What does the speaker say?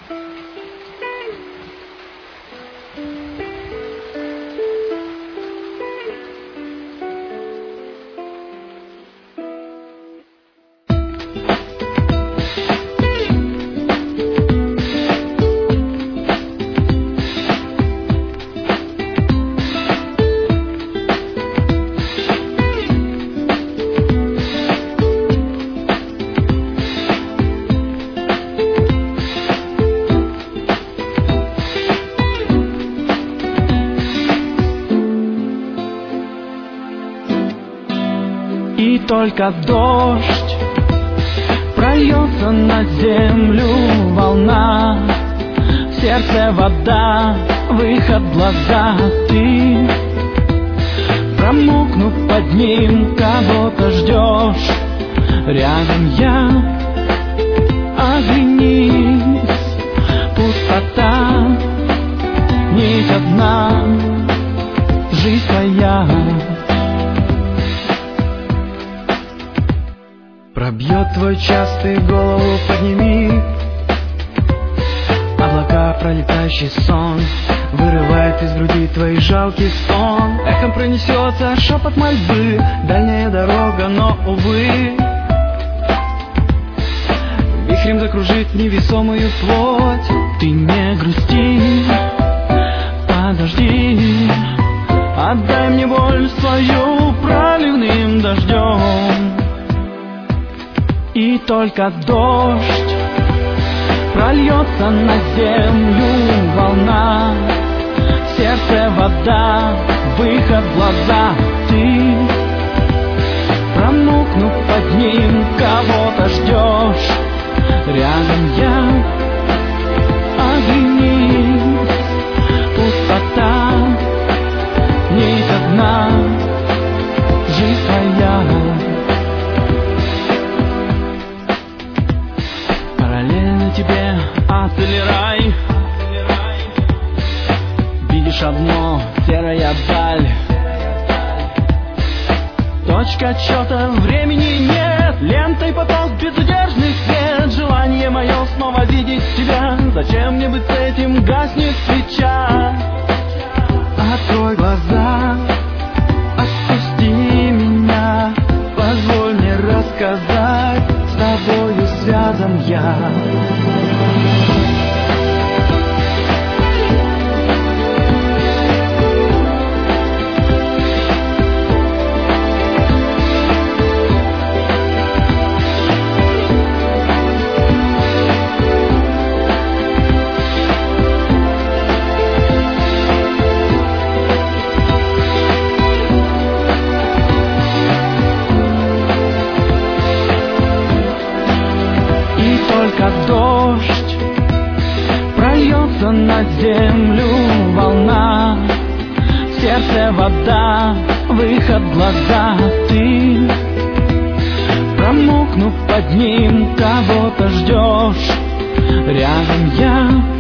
И только дождь прольется на землю, волна, в сердце вода, выход в глаза. Ты, промокнув под ним, кого-то ждешь. Рядом я, оглянись, пустота, нить одна, жизнь твоя. Пробьет твой час, ты голову подними. Облака, пролетающий сон, вырывает из груди твой жалкий стон. Эхом пронесется шепот мольбы, дальняя дорога, но, увы, вихрем закружит невесомую плоть. Ты не грусти, подожди, отдай мне боль свою проливным дождем. И только дождь прольется на землю, волна, в сердце вода, выход в глаза. Ты, промокнув под ним, кого-то ждешь. Рядом я, оглянись, пустота, нить одна, жизнь твоя. Тебе ад или рай, видишь одно, серая даль. Точка отсчета, времени нет, лентой поток, безудержный свет. Желание мое снова видеть тебя, зачем мне быть с этим, гаснет свеча. Открой глаза, отпусти меня, позволь мне рассказать, с тобою связан я. Только дождь прольется на землю, волна, в сердце вода, выход в глаза. Ты, промокнув под ним, кого-то ждешь. Рядом я,